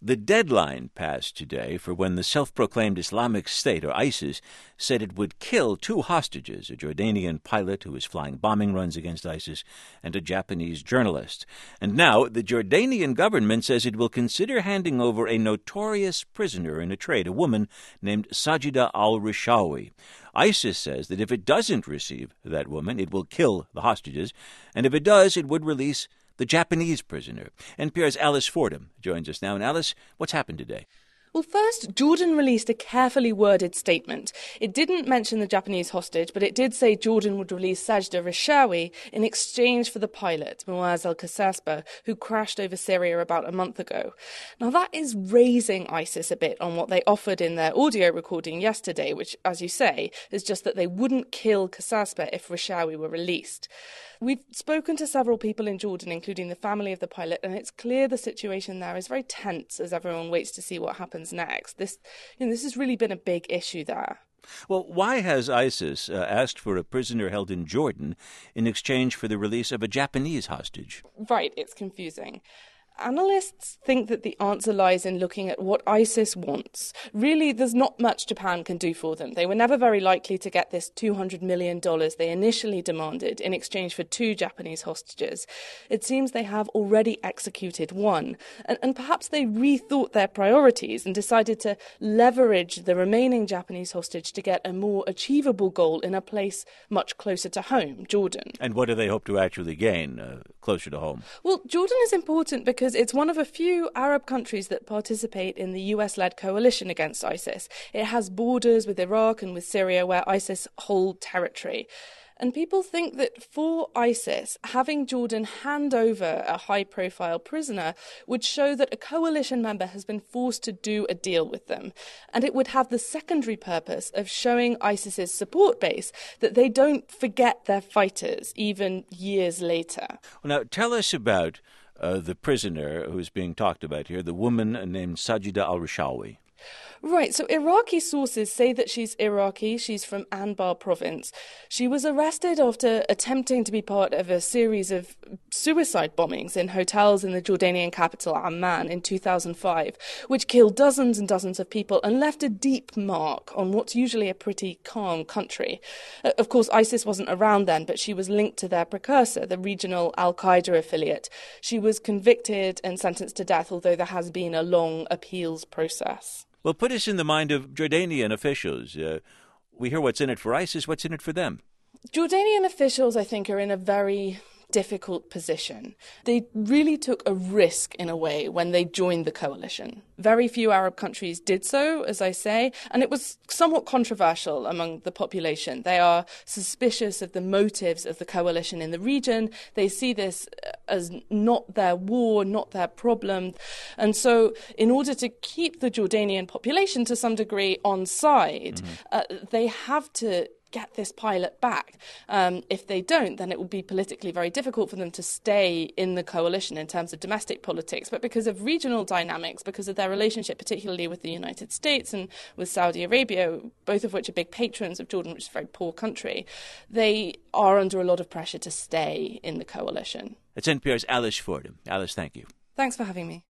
The deadline passed today for when the self-proclaimed Islamic State, or ISIS, said it would kill two hostages, a Jordanian pilot who was flying bombing runs against ISIS and a Japanese journalist. And now the Jordanian government says it will consider handing over a notorious prisoner in a trade, a woman named Sajida al-Rishawi. ISIS says that if it doesn't receive that woman, it will kill the hostages, and if it does, it would release the Japanese prisoner. NPR's Alice Fordham joins us now. And Alice, what's happened today? Well, first, Jordan released a carefully worded statement. It didn't mention the Japanese hostage, but it did say Jordan would release Sajda Rishawi in exchange for the pilot, Muaz al-Kasasba, who crashed over Syria about a month ago. Now, that is raising ISIS a bit on what they offered in their audio recording yesterday, which, as you say, is just that they wouldn't kill Kasasba if Rishawi were released. We've spoken to several people in Jordan, including the family of the pilot, and it's clear the situation there is very tense as everyone waits to see what happens next. This has really been a big issue there. Well, why has ISIS asked for a prisoner held in Jordan in exchange for the release of a Japanese hostage? Right, it's confusing. Analysts think that the answer lies in looking at what ISIS wants. Really, there's not much Japan can do for them. They were never very likely to get this $200 million they initially demanded in exchange for two Japanese hostages. It seems they have already executed one. And perhaps they rethought their priorities and decided to leverage the remaining Japanese hostage to get a more achievable goal in a place much closer to home, Jordan. And what do they hope to actually gain closer to home? Well, Jordan is important because it's one of a few Arab countries that participate in the US-led coalition against ISIS. It has borders with Iraq and with Syria where ISIS hold territory. And people think that for ISIS, having Jordan hand over a high-profile prisoner would show that a coalition member has been forced to do a deal with them. And it would have the secondary purpose of showing ISIS's support base that they don't forget their fighters, even years later. Well, now, tell us about the prisoner who's being talked about here, the woman named Sajida al-Rishawi. Right, so Iraqi sources say that she's Iraqi. She's from Anbar province. She was arrested after attempting to be part of a series of suicide bombings in hotels in the Jordanian capital, Amman, in 2005, which killed dozens and dozens of people and left a deep mark on what's usually a pretty calm country. Of course, ISIS wasn't around then, but she was linked to their precursor, the regional al-Qaeda affiliate. She was convicted and sentenced to death, although there has been a long appeals process. Well, put us in the mind of Jordanian officials. We hear what's in it for ISIS. What's in it for them? Jordanian officials, I think, are in a very difficult position. They really took a risk, in a way, when they joined the coalition. Very few Arab countries did so, as I say, and it was somewhat controversial among the population. They are suspicious of the motives of the coalition in the region. They see this as not their war, not their problem. And so in order to keep the Jordanian population to some degree on side, they have to get this pilot back. If they don't, then it will be politically very difficult for them to stay in the coalition in terms of domestic politics. But because of regional dynamics, because of their relationship, particularly with the United States and with Saudi Arabia, both of which are big patrons of Jordan, which is a very poor country, they are under a lot of pressure to stay in the coalition. It's NPR's Alice Fordham. Alice, thank you. Thanks for having me.